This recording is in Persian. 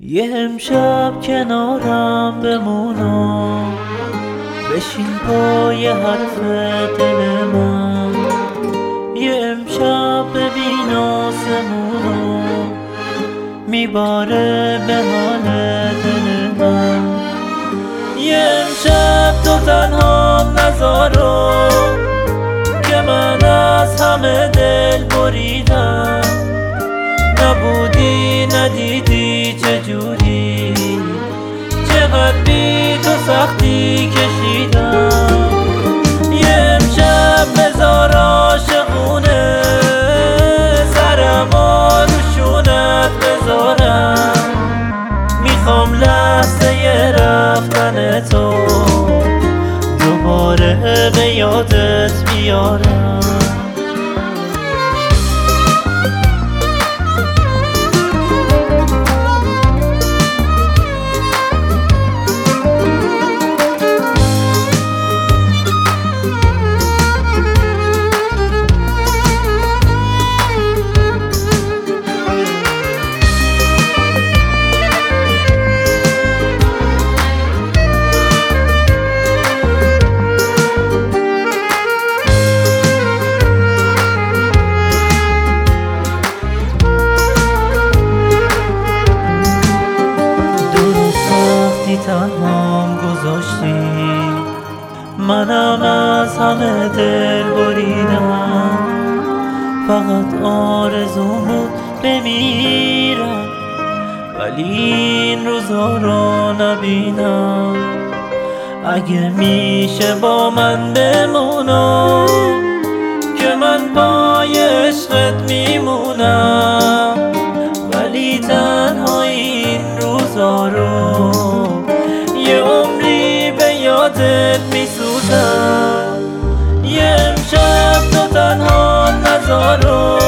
یه امشب کنارم بمونا، بشین پای حرف دل من. یه امشب ببین آسمونو میباره به حال دل من. یه امشب تو تنهام نذارو که من از همه دل بریدم. نبودی ندیدی چجوری، چقدر بی تو سختی کشیدم. یه امشب بذار عاشقونه سرمو رو شونت بذارم. میخوام لحظه رفتن تو دوباره به یادت بیارم. تنهام گذاشتی، منم از همه دل بریدم. فقط آرزوم بود بمیرم، ولی این روزا رو نبینم. اگه میشه با من بمونم که من پای عشقت میمونم، ولی تنها این روزا رو یه عمری به یادت میسوزم. یه امشب تو تنها نذارو